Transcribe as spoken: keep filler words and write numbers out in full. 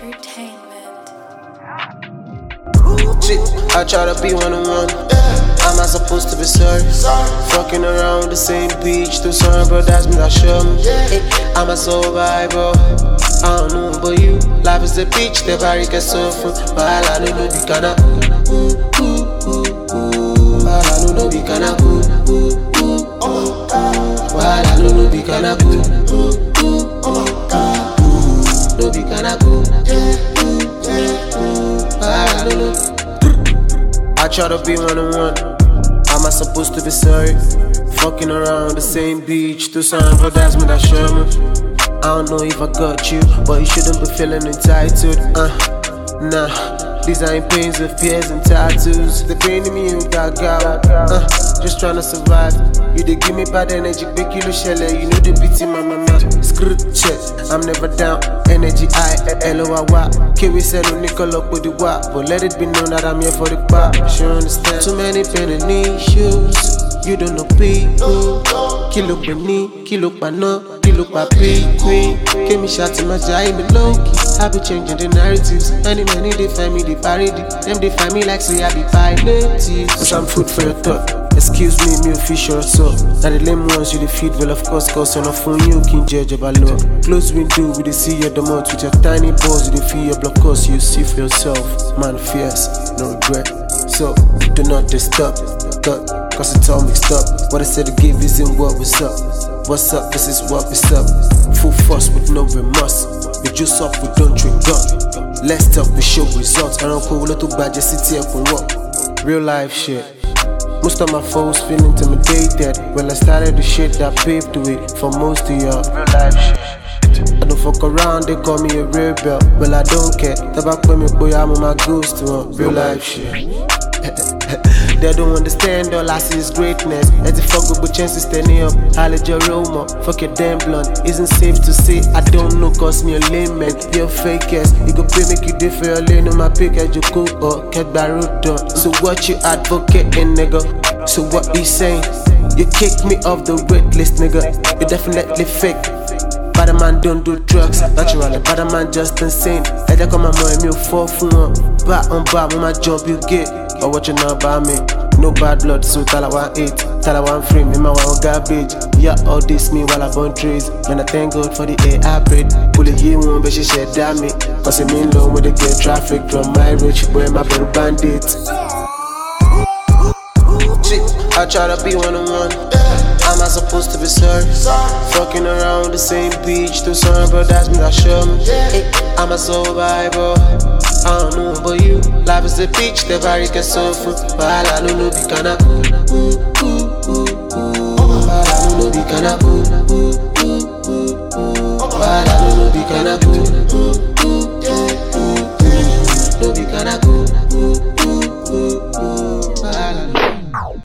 Entertainment. Shit, I try to be one on one. Am I supposed to be sorry? Fucking around the same beach to sun, but that's me that show me. I'm a survivor. I don't know about you. Life is a beach, the barry can suffer. While I don't know be kinda ooh, ooh, ooh, ooh. While I don't know be kinda ooh, ooh, ooh. While I don't know be kinda ooh, ooh, ooh, ooh. No be kinda ooh, ooh, ooh. While I don't know. I try to be one on one. Am I supposed to be sorry? Fucking around the same beach to sun, but that's me that show me. I don't know if I got you, but you shouldn't be feeling entitled. Uh, nah, these ain't pains of fears and tattoos. The pain in me you got got. Uh, just trying to survive. You dey give me bad energy, big kilo shell. You know the beat in my mama. Screw check, I'm never down. Energy I, L O I Y. K we sell no nickel up with the wap, but let it be known that I'm here for the pop. She understand. Too many pain and issues. You don't know people. Kilo penny, kilo pano, kilo papi, queen. Give me shots in my jai, me low key. I be changing the narratives. Many, many, they find me, they parody. Them, they find me like, say, I be piloting. Some food for your thought. Excuse me, me official, so. Now the lame ones you defeat, well, of course, cause on a phone, you can judge about law. Close window, we dey see your domot with your tiny balls, you dey feel your block, cause you see for yourself. Man, fierce, no regret. So, do not disturb. Cut, cause it's all mixed up. What I said to give isn't what was up. What's up, this is what is up. Full force with no remorse. We juice up, we don't drink up. Let's talk, we show results. I don't call little bad, just sit here and walk. Real life shit. Most of my foes feel intimidated. When I started the shit that paved the way for most of y'all. Real life shit. I don't fuck around, they call me a rebel. Well, I don't care. Tabak me, boy, I'm on my ghost to one. Real life shit. They don't understand, all I see is greatness. As if fuck with chances standing up. Highlight your aroma, fuck your damn blunt. Isn't safe to say, I don't know, cause me a lame man. You're fake ass, you go pay make you do for your lane. On my pick as you cook or get barrel done. So what you advocating, nigga? So what you saying? You kicked me off the wait list, nigga. You definitely fake. Bad man don't do drugs, naturally. Bad man just insane. I just come on me fall for one. Back on back, when my jump you get. Or what you know about me? No bad blood, so tell I want eight. Tell I want frame, in my one garbage. Yeah, all this me while I burn trees. Man, I thank God for the air I breathe. Pull it here one, but she said damn me. Cause I mean low with the get traffic from my rich boy, my better bandit. Shit, I try to be one on one. Am I supposed to be sorry? Fucking around the same beach to sun, but that's me that show me. I'm a survivor. I don't know about you. Life is a beach, the barry can suffer. While I don't know, be kinda ooh, ooh, ooh, ooh. While I don't know, be kinda ooh, ooh.